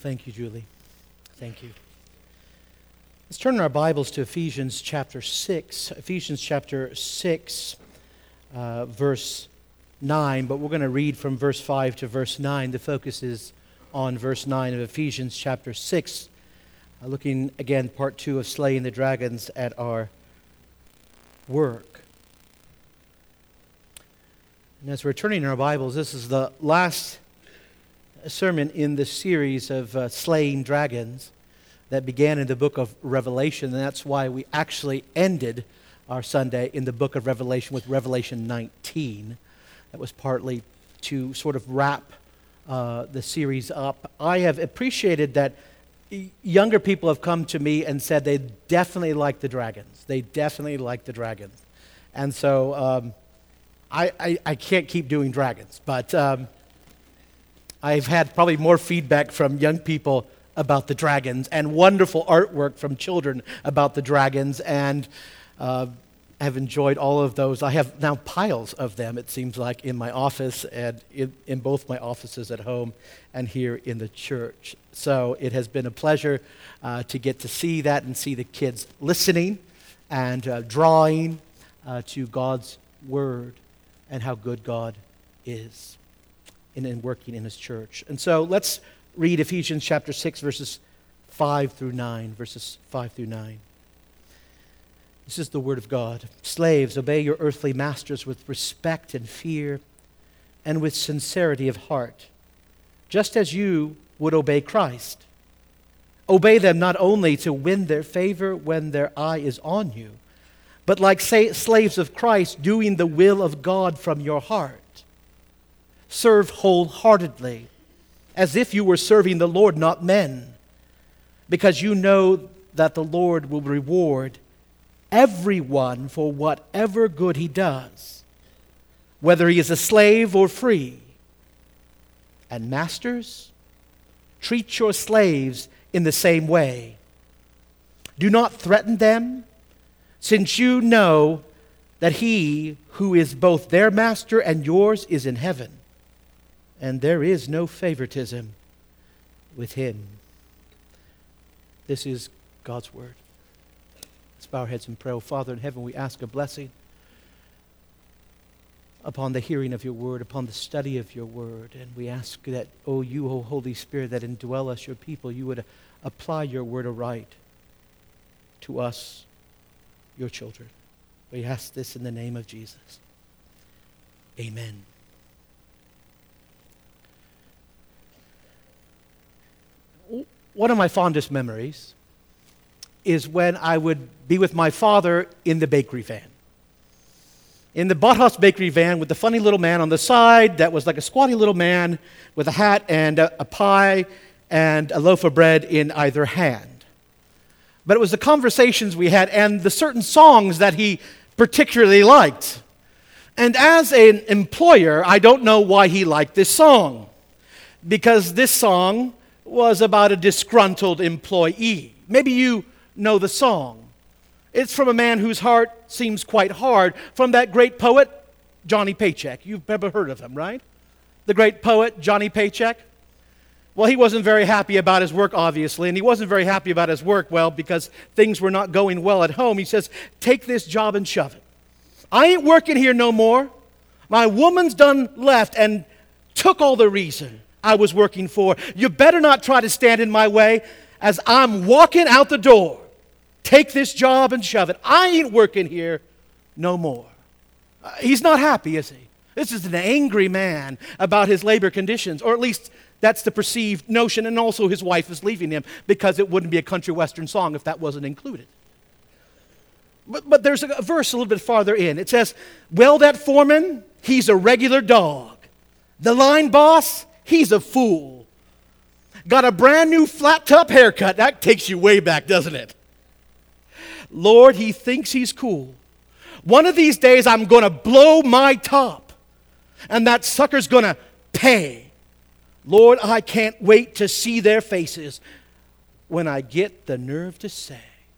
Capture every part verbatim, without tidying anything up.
Thank you, Julie. Thank you. Let's turn our Bibles to Ephesians chapter six. Ephesians chapter six, uh, verse nine, but we're going to read from verse five to verse nine. The focus is on verse nine of Ephesians chapter six. Uh, looking again, part two of Slaying the Dragons at our work. And as we're turning in our Bibles, this is the last sermon in the series of uh, Slaying Dragons that began in the book of Revelation, and that's why we actually ended our Sunday in the book of Revelation with Revelation nineteen. That was partly to sort of wrap uh, the series up. I have appreciated that younger people have come to me and said they definitely like the dragons. They definitely like the dragons. And so um, I, I, I can't keep doing dragons, but um, I've had probably more feedback from young people about the dragons and wonderful artwork from children about the dragons, and uh, have enjoyed all of those. I have now piles of them, it seems like, in my office and in, in both my offices at home and here in the church. So it has been a pleasure uh, to get to see that and see the kids listening and uh, drawing uh, to God's Word and how good God is in, in working in His church. And so let's read Ephesians chapter six, verses five through nine. Verses five through nine. This is the Word of God. Slaves, obey your earthly masters with respect and fear and with sincerity of heart, just as you would obey Christ. Obey them not only to win their favor when their eye is on you, but like say, slaves of Christ, doing the will of God from your heart. Serve wholeheartedly, as if you were serving the Lord, not men, because you know that the Lord will reward everyone for whatever good he does, whether he is a slave or free. And masters, treat your slaves in the same way. Do not threaten them, since you know that he who is both their master and yours is in heaven, and there is no favoritism with him. This is God's Word. Let's bow our heads and pray. Oh, Father in heaven, we ask a blessing upon the hearing of your Word, upon the study of your Word. And we ask that, oh, you, oh Holy Spirit, that indwell us, your people, you would apply your Word aright to us, your children. We ask this in the name of Jesus. Amen. One of my fondest memories is when I would be with my father in the bakery van. In the Bothaus bakery van with the funny little man on the side that was like a squatty little man with a hat and a, a pie and a loaf of bread in either hand. But it was the conversations we had and the certain songs that he particularly liked. And as an employer, I don't know why he liked this song, because this song was about a disgruntled employee. Maybe you know the song. It's from a man whose heart seems quite hard, from that great poet, Johnny Paycheck. You've never heard of him, right? The great poet, Johnny Paycheck. Well, he wasn't very happy about his work, obviously, and he wasn't very happy about his work, well, because things were not going well at home. He says, take this job and shove it. I ain't working here no more. My woman's done left and took all the reason I was working for. You better not try to stand in my way as I'm walking out the door. Take this job and shove it. I ain't working here no more. Uh, he's not happy, is he? This is an angry man about his labor conditions, or at least that's the perceived notion, and also his wife is leaving him because it wouldn't be a country western song if that wasn't included. But, but there's a verse a little bit farther in. It says, well, that foreman, he's a regular dog. The line boss, he's a fool. Got a brand new flat top haircut. That takes you way back, doesn't it? Lord, he thinks he's cool. One of these days I'm going to blow my top, and that sucker's going to pay. Lord, I can't wait to see their faces when I get the nerve to say.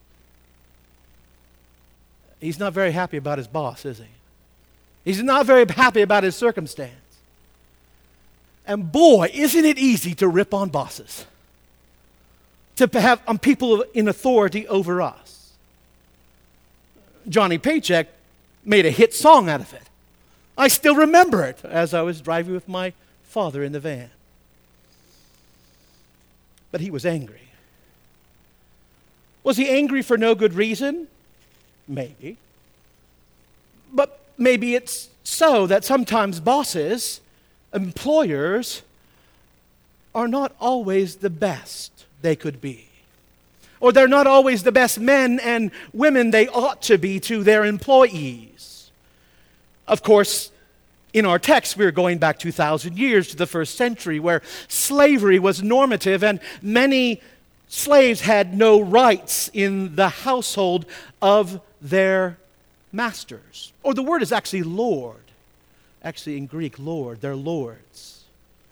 He's not very happy about his boss, is he? He's not very happy about his circumstance. And boy, isn't it easy to rip on bosses. to have um, people in authority over us. Johnny Paycheck made a hit song out of it. I still remember it as I was driving with my father in the van. But he was angry. Was he angry for no good reason? Maybe. But maybe it's so that sometimes bosses, employers, are not always the best they could be. Or they're not always the best men and women they ought to be to their employees. Of course, in our text, we're going back two thousand years to the first century where slavery was normative and many slaves had no rights in the household of their masters. Or the word is actually Lord. Actually in Greek, Lord, they're lords.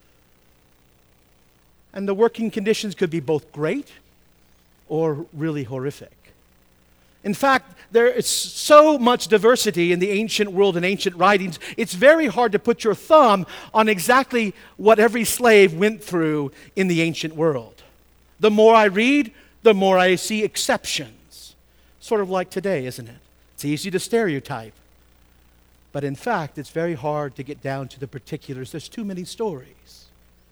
And the working conditions could be both great or really horrific. In fact, there is so much diversity in the ancient world and ancient writings, it's very hard to put your thumb on exactly what every slave went through in the ancient world. The more I read, the more I see exceptions. Sort of like today, isn't it? It's easy to stereotype. But in fact, it's very hard to get down to the particulars. There's too many stories.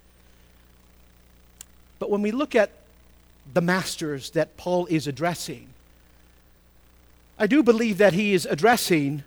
But when we look at the masters that Paul is addressing, I do believe that he is addressing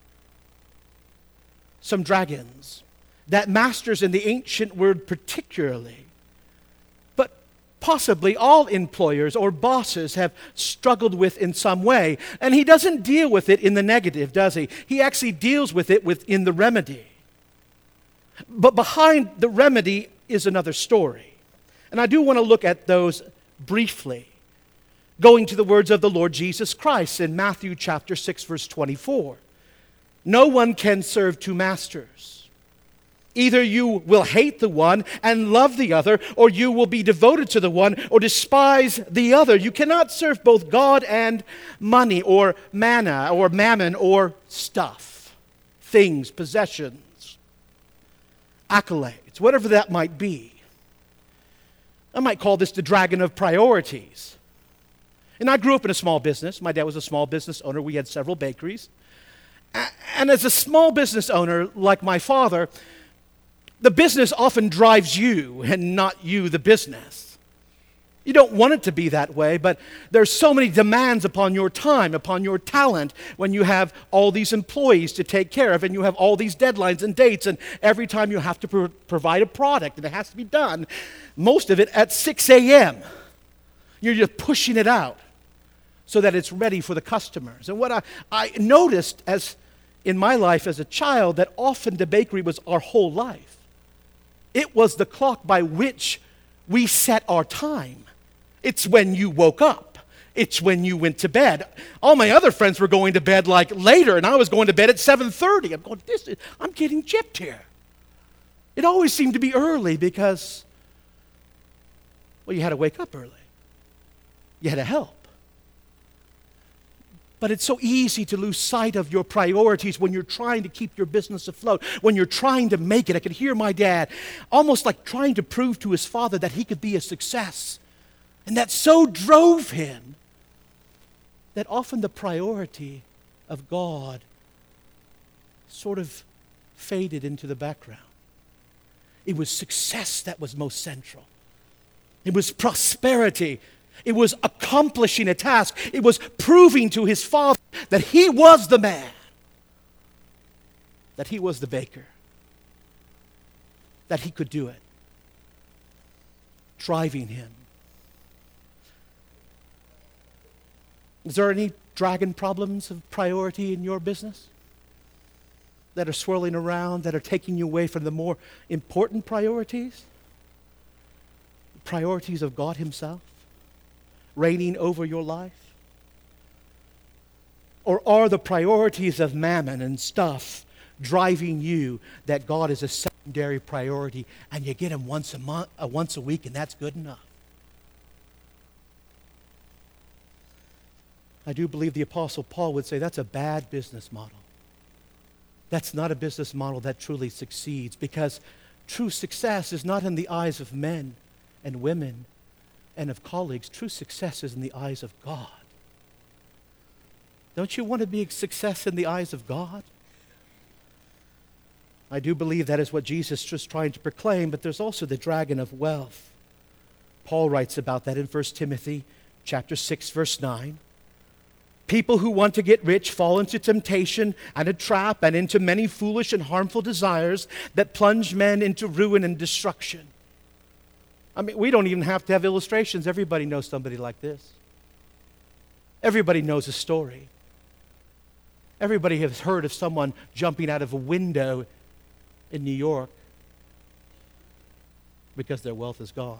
some dragons, that masters in the ancient world particularly, but possibly all employers or bosses have struggled with in some way. And he doesn't deal with it in the negative, does he? He actually deals with it within the remedy. But behind the remedy is another story. And I do want to look at those briefly, going to the words of the Lord Jesus Christ in Matthew chapter six, verse twenty-four. No one can serve two masters. Either you will hate the one and love the other, or you will be devoted to the one or despise the other. You cannot serve both God and money, or manna, or mammon, or stuff, things, possessions, accolades, whatever that might be. I might call this the dragon of priorities. And I grew up in a small business. My dad was a small business owner. We had several bakeries. And as a small business owner, like my father, the business often drives you and not you the business. You don't want it to be that way, but there's so many demands upon your time, upon your talent, when you have all these employees to take care of, and you have all these deadlines and dates, and every time you have to pro- provide a product, and it has to be done, most of it at six a.m. You're just pushing it out so that it's ready for the customers. And what I, I noticed as in my life as a child, that often the bakery was our whole life. It was the clock by which we set our time. It's when you woke up. It's when you went to bed. All my other friends were going to bed like later, and I was going to bed at seven thirty. I'm going, this is, I'm getting gypped here. It always seemed to be early because, well, you had to wake up early. You had to help. But it's so easy to lose sight of your priorities when you're trying to keep your business afloat, when you're trying to make it. I could hear my dad almost like trying to prove to his father that he could be a success. And that so drove him that often the priority of God sort of faded into the background. It was success that was most central. It was prosperity. It was accomplishing a task. It was proving to his father that he was the man, that he was the baker, that he could do it, driving him. Is there any dragon problems of priority in your business that are swirling around, that are taking you away from the more important priorities? Priorities of God himself reigning over your life? Or are the priorities of mammon and stuff driving you that God is a secondary priority and you get him once a month, uh, once a week, and that's good enough? I do believe the Apostle Paul would say that's a bad business model. That's not a business model that truly succeeds, because true success is not in the eyes of men and women, and of colleagues, true success is in the eyes of God. Don't you want to be a success in the eyes of God? I do believe that is what Jesus is just trying to proclaim, but there's also the dragon of wealth. Paul writes about that in First Timothy chapter six, verse nine. People who want to get rich fall into temptation and a trap and into many foolish and harmful desires that plunge men into ruin and destruction. I mean, we don't even have to have illustrations. Everybody knows somebody like this. Everybody knows a story. Everybody has heard of someone jumping out of a window in New York because their wealth is gone.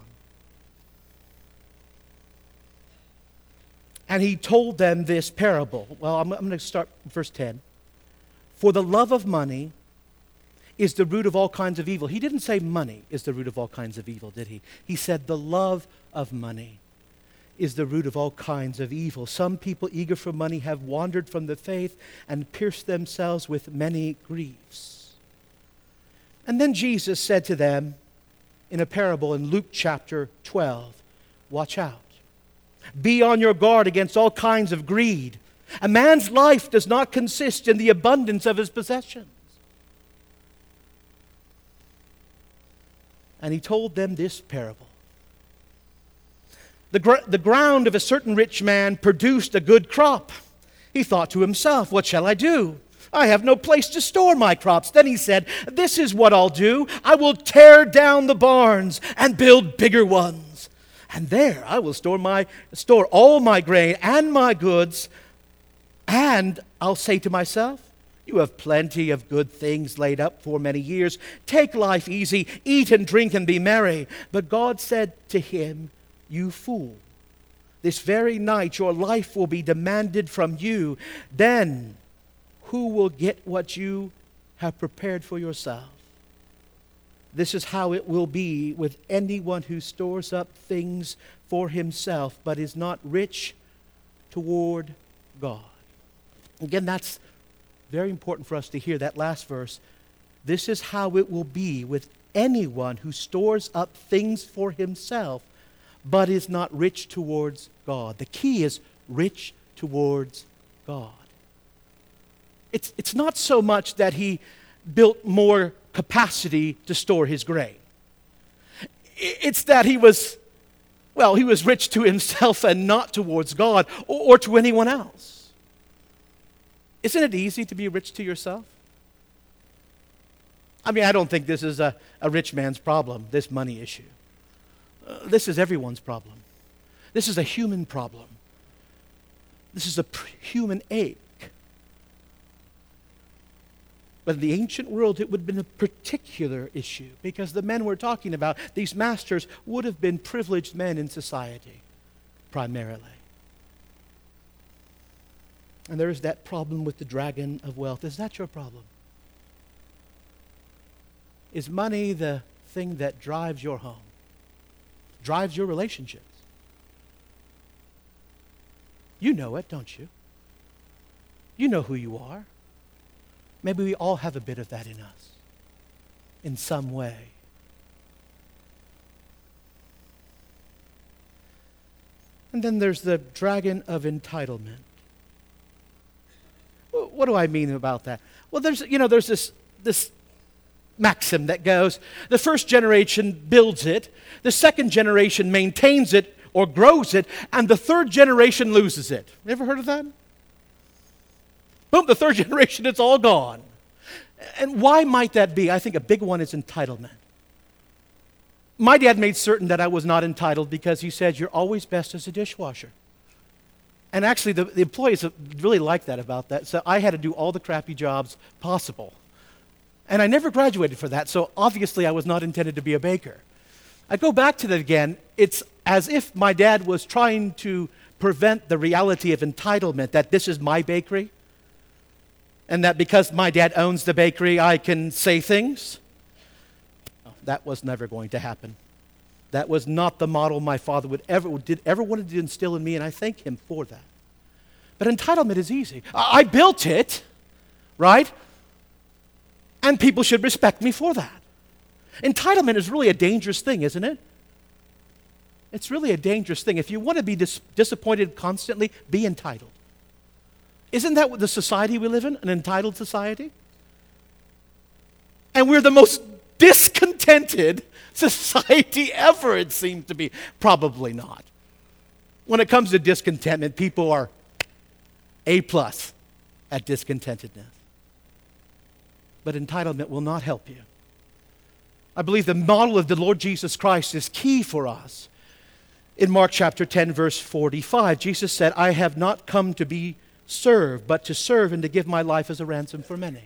And he told them this parable. Well, I'm, I'm going to start verse ten. For the love of money is the root of all kinds of evil. He didn't say money is the root of all kinds of evil, did he? He said the love of money is the root of all kinds of evil. Some people eager for money have wandered from the faith and pierced themselves with many griefs. And then Jesus said to them in a parable in Luke chapter twelve, watch out. Be on your guard against all kinds of greed. A man's life does not consist in the abundance of his possessions. And he told them this parable. The, gr- the ground of a certain rich man produced a good crop. He thought to himself, what shall I do? I have no place to store my crops. Then he said, this is what I'll do. I will tear down the barns and build bigger ones. And there I will store my store all my grain and my goods. And I'll say to myself, you have plenty of good things laid up for many years. Take life easy, eat and drink and be merry. But God said to him, you fool, this very night your life will be demanded from you. Then who will get what you have prepared for yourself? This is how it will be with anyone who stores up things for himself, but is not rich toward God. Again, that's very important for us to hear that last verse. This is how it will be with anyone who stores up things for himself, but is not rich towards God. The key is rich towards God. It's, it's not so much that he built more capacity to store his grain. It's that he was, well, he was rich to himself and not towards God or, or to anyone else. Isn't it easy to be rich to yourself? I mean, I don't think this is a, a rich man's problem, this money issue. Uh, this is everyone's problem. This is a human problem. This is a pr- human ache. But in the ancient world, it would have been a particular issue because the men we're talking about, these masters, would have been privileged men in society, primarily. And there is that problem with the dragon of wealth. Is that your problem? Is money the thing that drives your home, drives your relationships? You know it, don't you? You know who you are. Maybe we all have a bit of that in us, in some way. And then there's the dragon of entitlement. What do I mean about that? Well, there's, you know, there's this, this maxim that goes, the first generation builds it, the second generation maintains it or grows it, and the third generation loses it. You ever heard of that? Boom, the third generation, it's all gone. And why might that be? I think a big one is entitlement. My dad made certain that I was not entitled because he said, you're always best as a dishwasher. And actually, the, the employees really liked that about that. So I had to do all the crappy jobs possible. And I never graduated for that, so obviously I was not intended to be a baker. I go back to that again. It's as if my dad was trying to prevent the reality of entitlement, that this is my bakery, and that because my dad owns the bakery, I can say things. That was never going to happen. That was not the model my father would ever did ever wanted to instill in me, and I thank him for that. But entitlement is easy. I, I built it, right? And people should respect me for that. Entitlement is really a dangerous thing, isn't it? It's really a dangerous thing. If you want to be dis- disappointed constantly, be entitled. Isn't that what the society we live in, an entitled society? And we're the most discontented society ever, it seems to be. Probably not. When it comes to discontentment, people are A plus at discontentedness. But entitlement will not help you. I believe the model of the Lord Jesus Christ is key for us. In Mark chapter ten, verse forty-five, Jesus said, I have not come to be served, but to serve and to give my life as a ransom for many.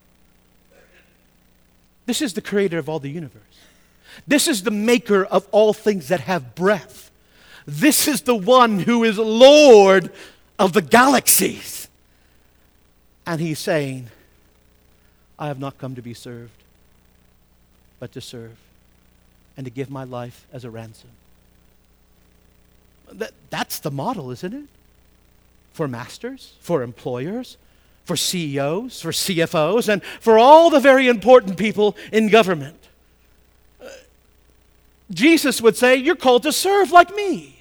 This is the creator of all the universe. This is the maker of all things that have breath. This is the one who is Lord of the galaxies. And he's saying, I have not come to be served, but to serve and to give my life as a ransom. That, that's the model, isn't it? For masters, for employers, for C E Os, for C F Os, and for all the very important people in government. Uh, Jesus would say, you're called to serve like me.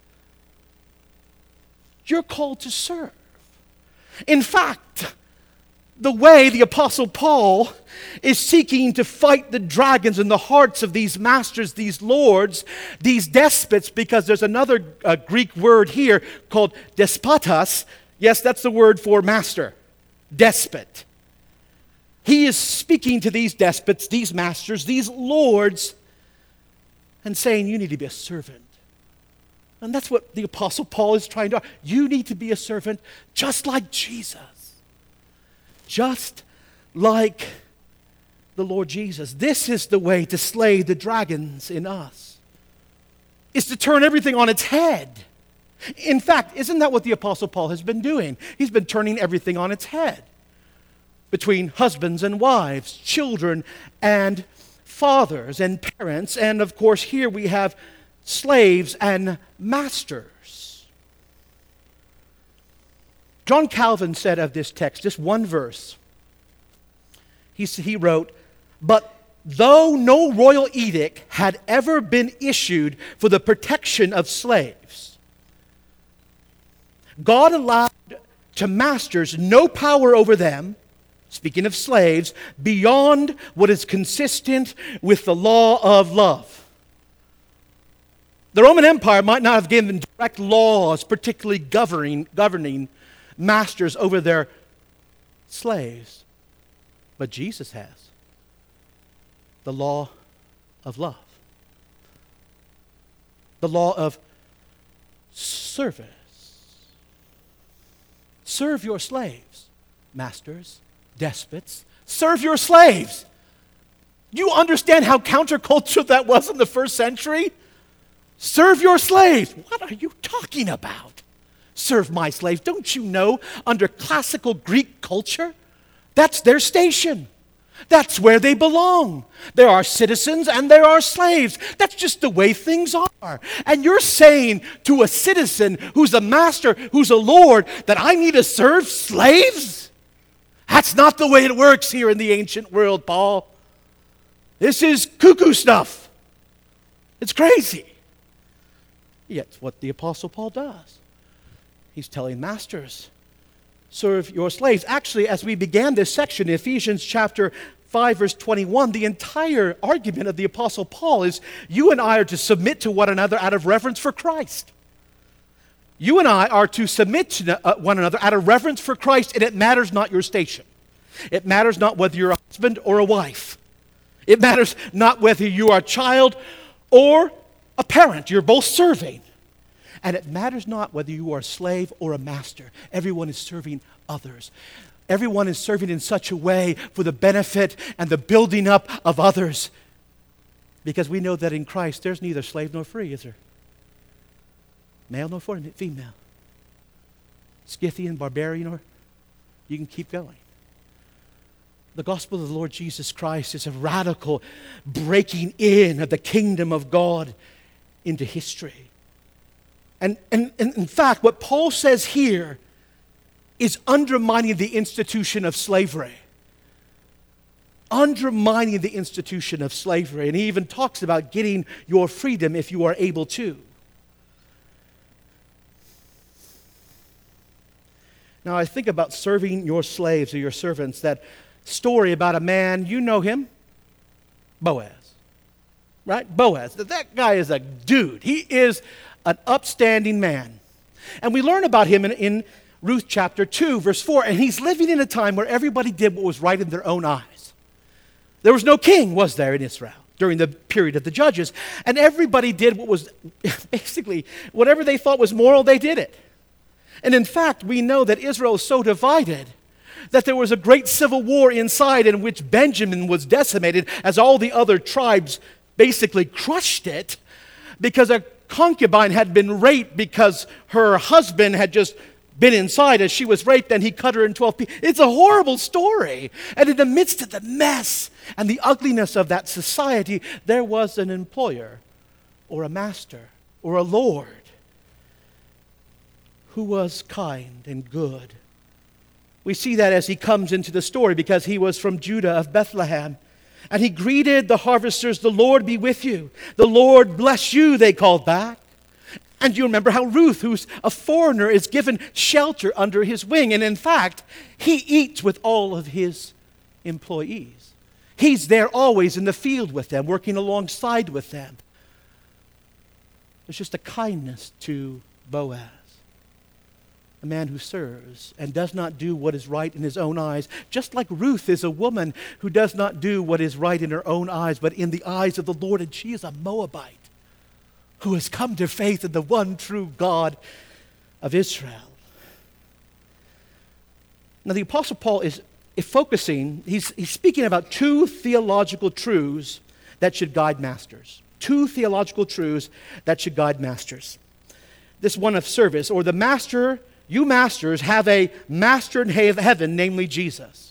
You're called to serve. In fact, the way the Apostle Paul is seeking to fight the dragons in the hearts of these masters, these lords, these despots, because there's another uh, Greek word here called despotas. Yes, that's the word for master, despot. He is speaking to these despots, these masters, these lords, and saying, you need to be a servant. And that's what the Apostle Paul is trying to do. You need to be a servant just like Jesus. Just like the Lord Jesus. This is the way to slay the dragons in us, is to turn everything on its head. In fact, isn't that what the Apostle Paul has been doing? He's been turning everything on its head. Between husbands and wives, children and fathers and parents, and of course here we have slaves and masters. John Calvin said of this text, just one verse, he, he wrote, but though no royal edict had ever been issued for the protection of slaves, God allowed to masters no power over them, speaking of slaves, beyond what is consistent with the law of love. The Roman Empire might not have given direct laws, particularly governing, governing masters over their slaves, but Jesus has the law of love, the law of service. Serve your slaves, masters, despots. Serve your slaves. You understand how countercultural that was in the first century? Serve your slaves. What are you talking about? Serve my slaves. Don't you know, under classical Greek culture, that's their station. That's where they belong. There are citizens and there are slaves. That's just the way things are. And you're saying to a citizen who's a master, who's a lord, that I need to serve slaves? That's not the way it works here in the ancient world, Paul. This is cuckoo stuff. It's crazy. Yet it's what the Apostle Paul does. He's telling masters, serve your slaves. Actually, as we began this section, Ephesians chapter five, verse twenty-one, the entire argument of the Apostle Paul is you and I are to submit to one another out of reverence for Christ. You and I are to submit to one another out of reverence for Christ, and it matters not your station. It matters not whether you're a husband or a wife. It matters not whether you are a child or a parent. You're both serving. And it matters not whether you are a slave or a master. Everyone is serving others. Everyone is serving in such a way for the benefit and the building up of others. Because we know that in Christ there's neither slave nor free, is there? Male nor female. Scythian, barbarian, or you can keep going. The gospel of the Lord Jesus Christ is a radical breaking in of the kingdom of God into history. And, and, and in fact, what Paul says here is undermining the institution of slavery. undermining the institution of slavery. And he even talks about getting your freedom if you are able to. Now, I think about serving your slaves or your servants, that story about a man, you know him, Boaz. Right? Boaz. That guy is a dude. He is an upstanding man. And we learn about him in, in Ruth chapter two, verse four. And he's living in a time where everybody did what was right in their own eyes. There was no king, was there, in Israel during the period of the judges. And everybody did what was basically, whatever they thought was moral, they did it. And in fact, we know that Israel is so divided that there was a great civil war inside in which Benjamin was decimated as all the other tribes basically crushed it, because a concubine had been raped because her husband had just been inside as she was raped, and he cut her in twelve pieces. It's a horrible story. And in the midst of the mess and the ugliness of that society, there was an employer or a master or a lord who was kind and good. We see that as he comes into the story, because he was from Judah of Bethlehem. And he greeted the harvesters, "The Lord be with you. The Lord bless you," they called back. And you remember how Ruth, who's a foreigner, is given shelter under his wing. And in fact, he eats with all of his employees. He's there always in the field with them, working alongside with them. There's just a kindness to Boaz. A man who serves and does not do what is right in his own eyes, just like Ruth is a woman who does not do what is right in her own eyes, but in the eyes of the Lord. And she is a Moabite who has come to faith in the one true God of Israel. Now, the Apostle Paul is focusing, he's, he's speaking about two theological truths that should guide masters. Two theological truths that should guide masters. This one of service, or the master. You masters have a master in heaven, namely Jesus.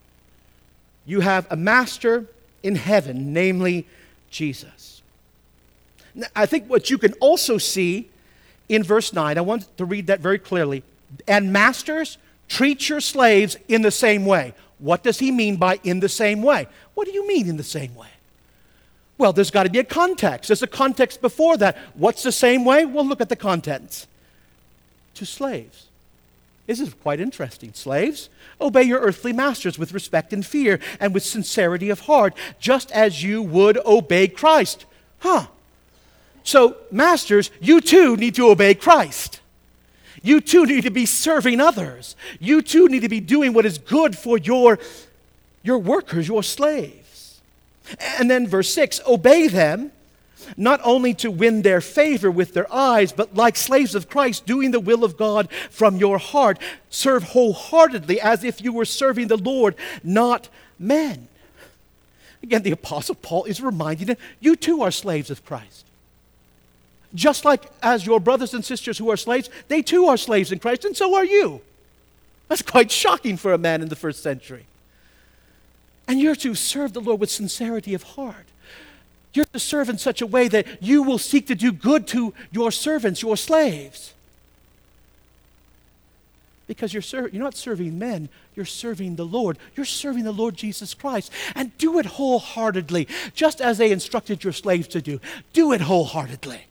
You have a master in heaven, namely Jesus. Now, I think what you can also see in verse nine, I want to read that very clearly. And masters, treat your slaves in the same way. What does he mean by in the same way? What do you mean in the same way? Well, there's got to be a context. There's a context before that. What's the same way? Well, look at the contents. To slaves. This is quite interesting. Slaves, obey your earthly masters with respect and fear and with sincerity of heart, just as you would obey Christ. Huh. So, masters, you too need to obey Christ. You too need to be serving others. You too need to be doing what is good for your, your workers, your slaves. And then verse six, obey them, not only to win their favor with their eyes, but like slaves of Christ, doing the will of God from your heart. Serve wholeheartedly as if you were serving the Lord, not men. Again, the Apostle Paul is reminding them, you too are slaves of Christ. Just like as your brothers and sisters who are slaves, they too are slaves in Christ, and so are you. That's quite shocking for a man in the first century. And you're to serve the Lord with sincerity of heart. You're to serve in such a way that you will seek to do good to your servants, your slaves. Because you're, ser- you're not serving men, you're serving the Lord. You're serving the Lord Jesus Christ. And do it wholeheartedly, just as they instructed your slaves to do. Do it wholeheartedly.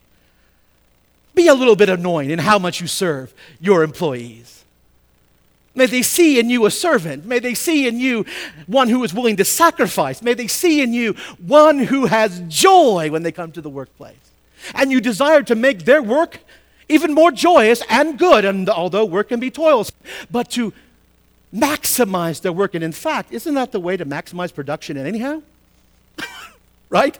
Be a little bit annoying in how much you serve your employees. May they see in you a servant. May they see in you one who is willing to sacrifice. May they see in you one who has joy when they come to the workplace. And you desire to make their work even more joyous and good, and although work can be toilsome, but to maximize their work. And in fact, isn't that the way to maximize production anyhow? Right?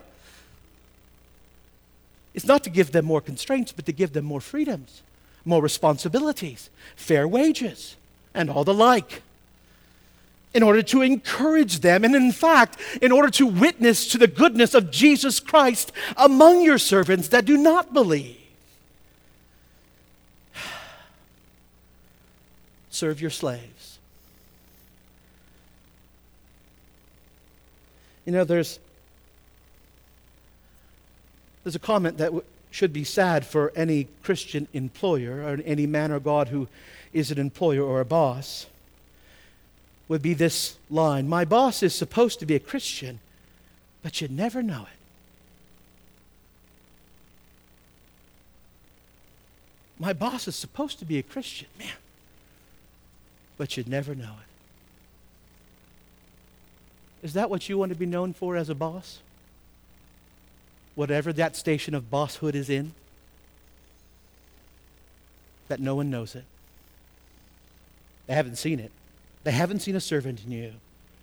It's not to give them more constraints, but to give them more freedoms, more responsibilities, fair wages, and all the like, in order to encourage them, and in fact, in order to witness to the goodness of Jesus Christ among your servants that do not believe. Serve your slaves. You know, there's, there's a comment that w- should be sad for any Christian employer or any man or God who is an employer or a boss, would be this line: my boss is supposed to be a Christian, but you'd never know it. My boss is supposed to be a Christian, man, but you'd never know it. Is that what you want to be known for as a boss? Whatever that station of bosshood is in? That no one knows it. They haven't seen it. They haven't seen a servant in you.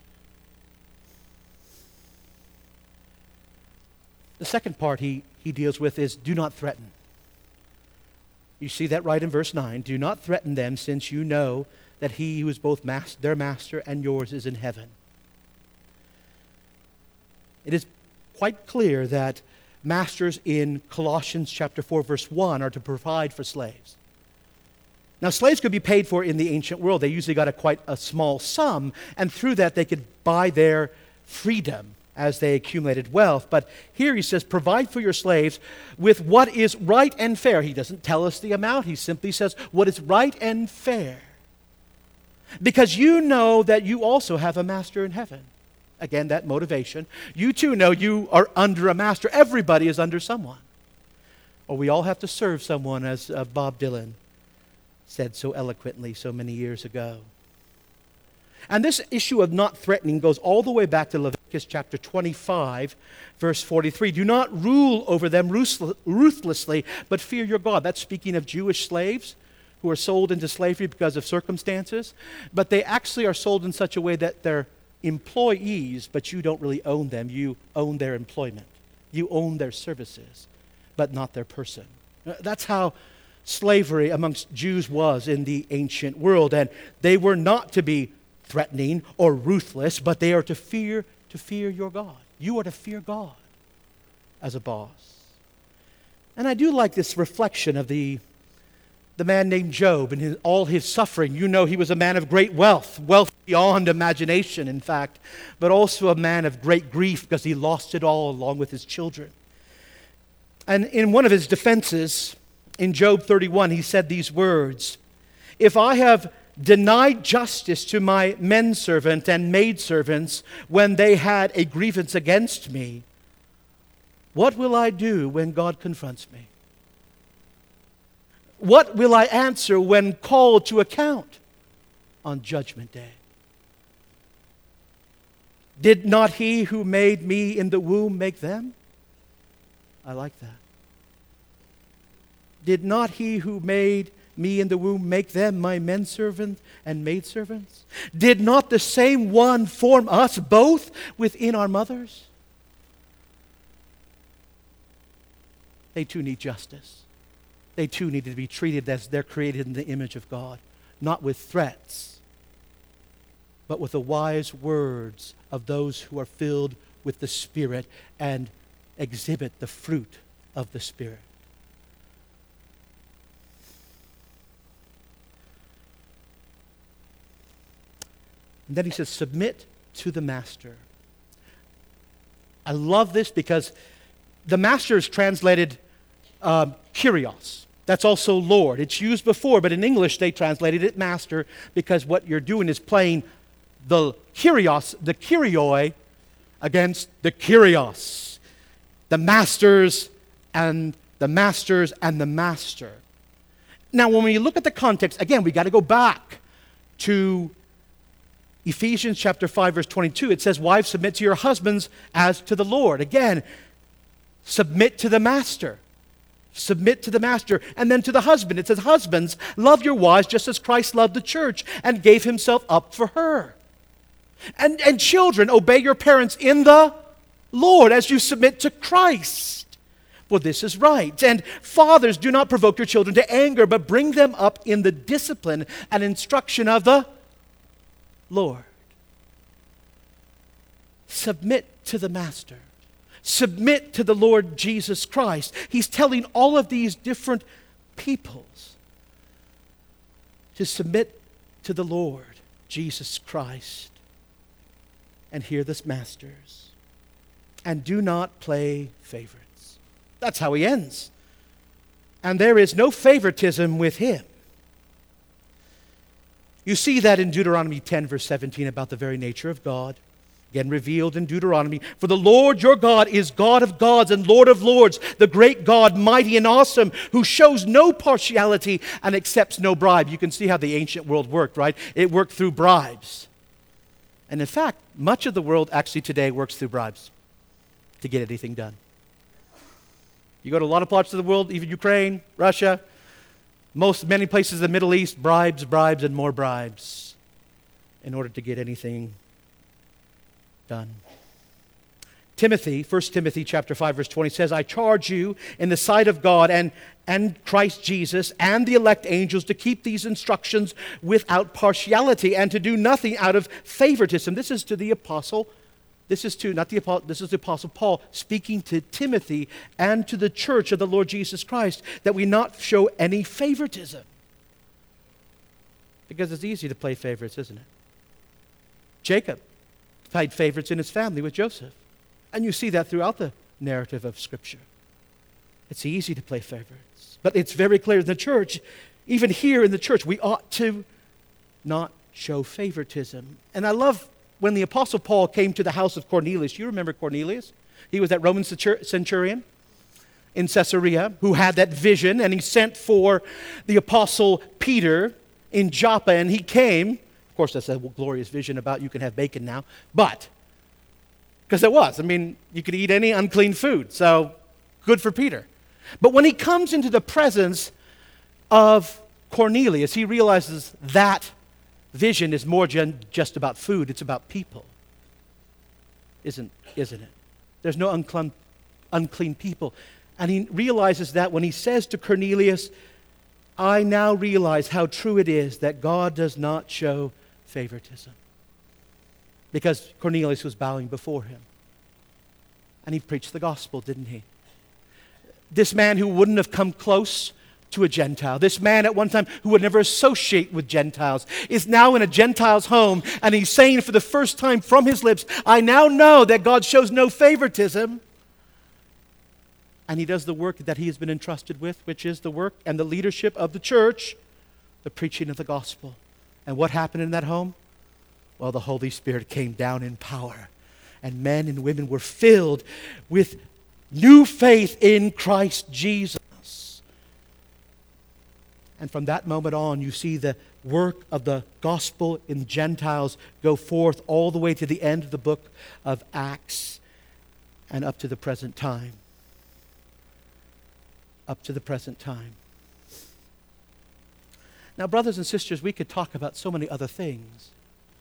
The second part he, he deals with is do not threaten. You see that right in verse nine. Do not threaten them, since you know that he who is both mas- their master and yours is in heaven. It is quite clear that masters in Colossians chapter four, verse one are to provide for slaves. Now, slaves could be paid for in the ancient world. They usually got a quite a small sum, and through that they could buy their freedom as they accumulated wealth. But here he says, provide for your slaves with what is right and fair. He doesn't tell us the amount. He simply says what is right and fair. Because you know that you also have a master in heaven. Again, that motivation. You too know you are under a master. Everybody is under someone. Or we all have to serve someone, as uh, Bob Dylan said so eloquently so many years ago. And this issue of not threatening goes all the way back to Leviticus chapter twenty-five, verse forty-three. Do not rule over them ruthlessly, but fear your God. That's speaking of Jewish slaves who are sold into slavery because of circumstances. But they actually are sold in such a way that they're employees, but you don't really own them. You own their employment. You own their services, but not their person. That's how slavery amongst Jews was in the ancient world. And they were not to be threatening or ruthless, but they are to fear to fear your God. You are to fear God as a boss. And I do like this reflection of the the man named Job and his, all his suffering. You know, he was a man of great wealth, wealth beyond imagination, in fact, but also a man of great grief because he lost it all along with his children. And in one of his defenses, in Job thirty-one, he said these words: if I have denied justice to my menservant and maidservants when they had a grievance against me, what will I do when God confronts me? What will I answer when called to account on Judgment Day? Did not he who made me in the womb make them? I like that. Did not he who made me in the womb make them my menservant and maidservants? Did not the same one form us both within our mothers? They too need justice. They too need to be treated as they're created in the image of God, not with threats, but with the wise words of those who are filled with the Spirit and exhibit the fruit of the Spirit. And then he says, submit to the master. I love this because the master is translated um, Kyrios. That's also Lord. It's used before, but in English they translated it master because what you're doing is playing the Kyrios, the Kyrioi, against the Kyrios. The masters and the masters and the master. Now, when we look at the context, again, we got to go back to Ephesians chapter five, verse twenty-two. It says, wives, submit to your husbands as to the Lord. Again, submit to the master. Submit to the master. And then to the husband. It says, husbands, love your wives just as Christ loved the church and gave himself up for her. And, and children, obey your parents in the Lord as you submit to Christ. For this is right. And fathers, do not provoke your children to anger, but bring them up in the discipline and instruction of the Lord. Submit to the master. Submit to the Lord Jesus Christ. He's telling all of these different peoples to submit to the Lord Jesus Christ. And hear this, masters. And do not play favorites. That's how he ends. And there is no favoritism with him. You see that in Deuteronomy ten, verse seventeen, about the very nature of God. Again, revealed in Deuteronomy. For the Lord your God is God of gods and Lord of lords, the great God, mighty and awesome, who shows no partiality and accepts no bribe. You can see how the ancient world worked, right? It worked through bribes. And in fact, much of the world actually today works through bribes to get anything done. You go to a lot of parts of the world, even Ukraine, Russia, most, many places in the Middle East, bribes, bribes, and more bribes in order to get anything done. Timothy, First Timothy chapter five, verse twenty says, I charge you in the sight of God and, and Christ Jesus and the elect angels to keep these instructions without partiality and to do nothing out of favoritism. This is to the apostle This is to, not the apostle, this is the Apostle Paul speaking to Timothy and to the church of the Lord Jesus Christ, that we not show any favoritism. Because it's easy to play favorites, isn't it? Jacob played favorites in his family with Joseph. And you see that throughout the narrative of Scripture. It's easy to play favorites. But it's very clear in the church, even here in the church, we ought to not show favoritism. And I love when the Apostle Paul came to the house of Cornelius. You remember Cornelius? He was that Roman centurion in Caesarea who had that vision, and he sent for the Apostle Peter in Joppa, and he came. Of course, that's a glorious vision about you can have bacon now, but, because it was. I mean, you could eat any unclean food, so good for Peter. But when he comes into the presence of Cornelius, he realizes that vision is more than just about food. It's about people. Isn't, isn't it? There's no unclean, unclean people. And he realizes that when he says to Cornelius, I now realize how true it is that God does not show favoritism. Because Cornelius was bowing before him. And he preached the gospel, didn't he? This man who wouldn't have come close to a Gentile, this man at one time who would never associate with Gentiles, is now in a Gentile's home, and he's saying for the first time from his lips, I now know that God shows no favoritism. And he does the work that he has been entrusted with, which is the work and the leadership of the church, the preaching of the gospel. And what happened in that home? Well, the Holy Spirit came down in power, and men and women were filled with new faith in Christ Jesus. And from that moment on, you see the work of the gospel in Gentiles go forth all the way to the end of the book of Acts and up to the present time. Up to the present time. Now, brothers and sisters, we could talk about so many other things.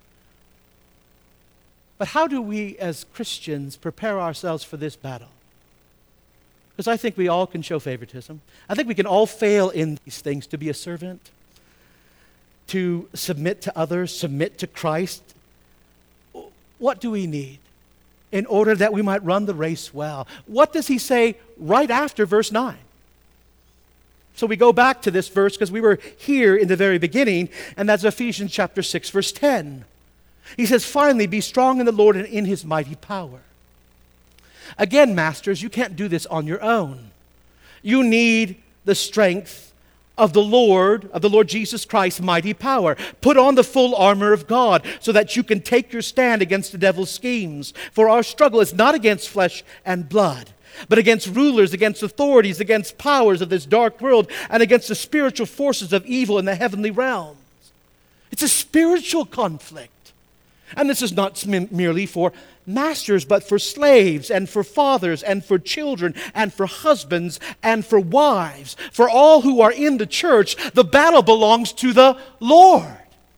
But how do we as Christians prepare ourselves for this battle? Because I think we all can show favoritism. I think we can all fail in these things, to be a servant, to submit to others, submit to Christ. What do we need in order that we might run the race well? What does he say right after verse nine? So we go back to this verse because we were here in the very beginning, and that's Ephesians chapter six, verse ten. He says, finally, be strong in the Lord and in his mighty power. Again, masters, you can't do this on your own. You need the strength of the Lord, of the Lord Jesus Christ's mighty power. Put on the full armor of God so that you can take your stand against the devil's schemes. For our struggle is not against flesh and blood, but against rulers, against authorities, against powers of this dark world, and against the spiritual forces of evil in the heavenly realms. It's a spiritual conflict. And this is not merely for masters, but for slaves and for fathers and for children and for husbands and for wives. For all who are in the church, the battle belongs to the Lord.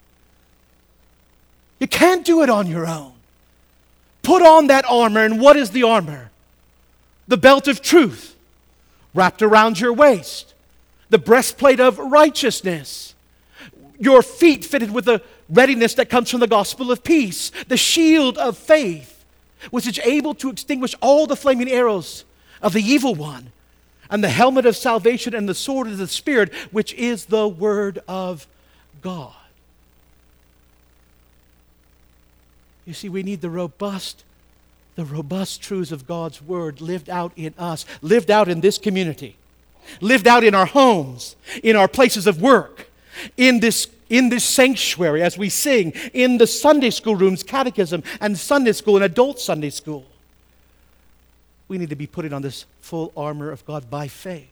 You can't do it on your own. Put on that armor, and what is the armor? The belt of truth wrapped around your waist, the breastplate of righteousness, your feet fitted with the readiness that comes from the gospel of peace, the shield of faith, which is able to extinguish all the flaming arrows of the evil one, and the helmet of salvation and the sword of the Spirit, which is the word of God. You see, we need the robust, the robust truths of God's word lived out in us, lived out in this community, lived out in our homes, in our places of work, in this in this sanctuary, as we sing, in the Sunday school rooms, catechism, and Sunday school, and adult Sunday school. We need to be putting on this full armor of God by faith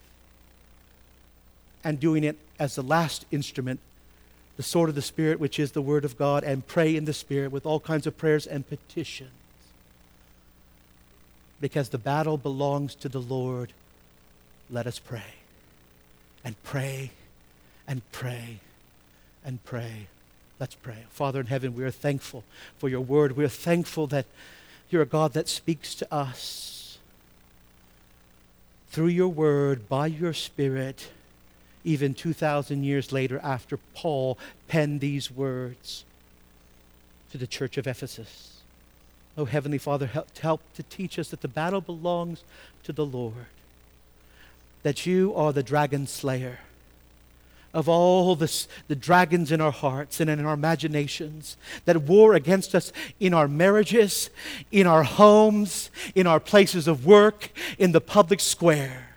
and doing it as the last instrument, the sword of the Spirit, which is the Word of God, and pray in the Spirit with all kinds of prayers and petitions. Because the battle belongs to the Lord, let us pray and pray and pray and pray. Let's pray. Father in heaven, we are thankful for your word. We are thankful that you're a God that speaks to us through your word, by your Spirit, even two thousand years later after Paul penned these words to the church of Ephesus. Oh, Heavenly Father, help, help to teach us that the battle belongs to the Lord, that you are the dragon slayer of all this, the dragons in our hearts and in our imaginations that war against us in our marriages, in our homes, in our places of work, in the public square.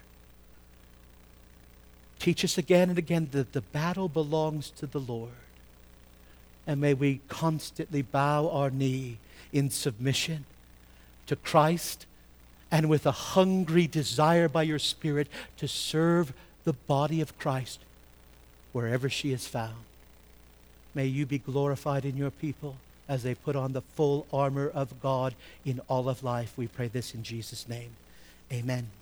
Teach us again and again that the battle belongs to the Lord. And may we constantly bow our knee in submission to Christ and with a hungry desire by your Spirit to serve the body of Christ wherever she is found. May you be glorified in your people as they put on the full armor of God in all of life. We pray this in Jesus' name. Amen.